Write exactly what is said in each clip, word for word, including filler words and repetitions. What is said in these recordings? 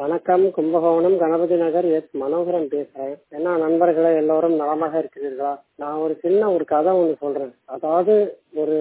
வணக்கம். கும்பகோணம் கணபதி நகர் எஸ் மனோகரன் பேசுறேன். என்ன நண்பர்களே, எல்லோரும் நலமாக இருக்கிறீர்களா? நான் ஒரு சின்ன ஒரு கதை ஒண்ணு சொல்றேன். அதாவது ஒரு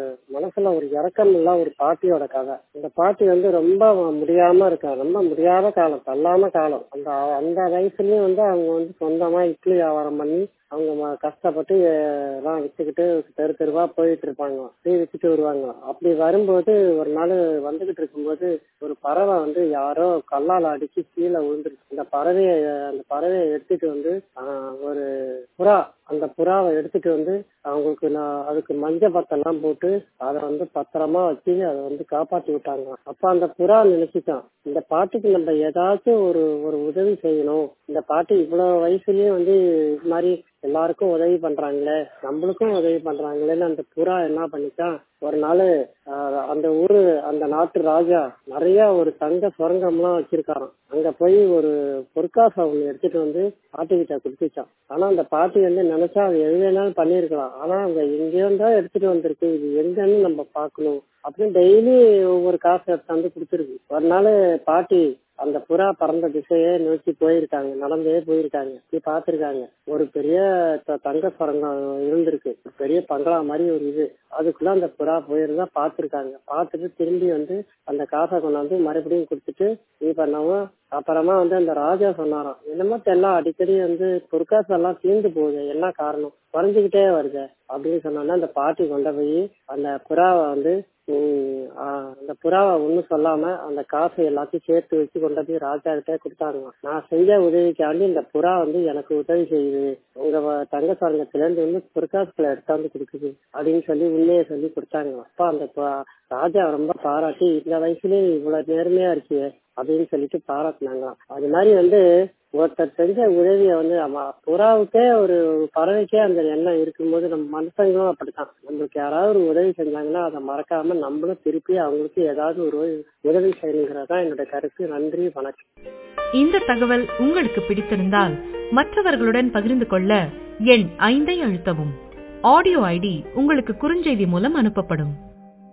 மனசுல ஒரு இறக்கம் இல்ல ஒரு பாட்டியோட கதை. இந்த பாட்டி வந்து ரொம்ப முடியாம இருக்கா, ரொம்ப முடியாத காலம், தள்ளாம காலம். அந்த அந்த வயசுலயும் வந்து அவங்க வந்து சொந்தமா இட்லி வியாபாரம் பண்ணி அவங்க ம- கஷ்டப்பட்டு அஹ், எல்லாம் வித்துக்கிட்டு தெரு தெருவா போயிட்டு இருப்பாங்க, டீ வித்துட்டு வருவாங்க. அப்படி வரும்போது ஒரு நாள் வந்துகிட்டு இருக்கும்போது ஒரு பறவை வந்து யாரோ கல்லால் அடிச்சு கீழே விழுந்துருச்சு. அந்த பறவையை அந்த பறவையை எடுத்துட்டு வந்து ஆஹ், ஒரு புறா அந்த புறாவை எடுத்துட்டு வந்து அவங்களுக்கு நான் அதுக்கு மஞ்ச பத்தெல்லாம் போட்டு அதை வந்து பத்திரமா வச்சு அதை வந்து காப்பாத்தி விட்டாங்க. அப்ப அந்த புறா நினைச்சுட்டான், இந்த பாட்டிக்கு நம்ம ஏதாச்சும் ஒரு ஒரு உதவி செய்யணும். இந்த பாட்டி இவ்வளவு வயசுலயும் வந்து இது மாதிரி எல்லாருக்கும் உதவி பண்றாங்களே, நம்மளுக்கும் உதவி பண்றாங்களேன்னு அந்த புறா என்ன பண்ணிச்சான், ஒரு நாள் அந்த ஊரு அந்த நாட்டு ராஜா நிறைய ஒரு தங்க சுரங்கம்லாம் வச்சிருக்காராம். அங்க போய் ஒரு பொற்காசை ஒண்ணு எடுத்துட்டு வந்து பாட்டி கிட்ட குடுத்துச்சான். ஆனா அந்த பாட்டி வந்து நினைச்சா அது எது வேணாலும் பண்ணிருக்கலாம். ஆனா அவங்க எங்கேருந்தா எடுத்துட்டு வந்திருக்கு, இது எங்கன்னு நம்ம பாக்கணும் அப்படின்னு டெய்லி ஒவ்வொரு காசு எடுத்தாந்து கொடுத்துருக்கு. ஒரு நாள் பாட்டி அந்த புறா பறந்த திசையே நோக்கி போயிருக்காங்க, நடந்தே போயிருக்காங்க. போய் பாத்துருக்காங்க, ஒரு பெரிய த- தங்க சுரங்கம் இருந்திருக்கு, ஒரு பெரிய பங்களா மாதிரி ஒரு இது. அதுக்குள்ள அந்த புறா போயிருந்தா பாத்துருக்காங்க. பார்த்துட்டு திரும்பி வந்து அந்த காசை கொண்டாந்து மறுபடியும் கொடுத்துட்டு இது பண்ணவும், அப்புறமா வந்து அந்த ராஜா சொன்னாராம், என்னமோ தெரியல அடிக்கடி வந்து பொற்காசு எல்லாம் தீர்ந்து போகுது, என்ன காரணம், குறைஞ்சுக்கிட்டே வருது அப்படின்னு சொன்னோன்னா அந்த பாட்டி கொண்ட போய் அந்த புறாவை வந்து உம் ஆஹ் அந்த புறாவை ஒண்ணும் சொல்லாம அந்த காசை எல்லாத்தையும் சேர்த்து வச்சு கொண்டு போய் ராஜா கிட்டே கொடுத்தாங்க. நான் செஞ்ச உதவிக்காண்டி இந்த புறா வந்து எனக்கு உதவி செய்யுது, உங்க வ- தங்க சுரங்கத்துல இருந்து வந்து பொற்காசுகளை எடுத்தாந்து கொடுக்குது அப்படின்னு சொல்லி உண்மையை சொல்லி கொடுத்தாங்க. அப்ப அந்த பு- ராஜா ரொம்ப பாராட்டி, இந்த வயசுலயே இவ்வளவு நேர்மையா இருக்கியே அப்படின்னு சொல்லிட்டு பாராட்டினாங்களாம். அது மாதிரி வந்து ஒருத்தர் செஞ்ச உதவியை வந்து நம்ம புறாவுக்கே ஒரு ஒரு பறவைக்கே அந்த எண்ணம் இருக்கும்போது நம்ம மனுஷங்களும் அப்படித்தான். நம்மளுக்கு யாராவது ஒரு உதவி செஞ்சாங்கன்னா அதை மறக்காம நம்மளும் திருப்பி அவங்களுக்கு ஏதாவது ஒரு உதவி செய்யணுங்கிறதா என்னோட கருத்து. நன்றி, வணக்கம். இந்த தகவல் உங்களுக்கு பிடித்திருந்தால் மற்றவர்களுடன் பகிர்ந்து கொள்ள எண் ஐந்தை அழுத்தவும். ஆடியோ ஐடி உங்களுக்கு குறுஞ்செய்தி மூலம் அனுப்பப்படும்.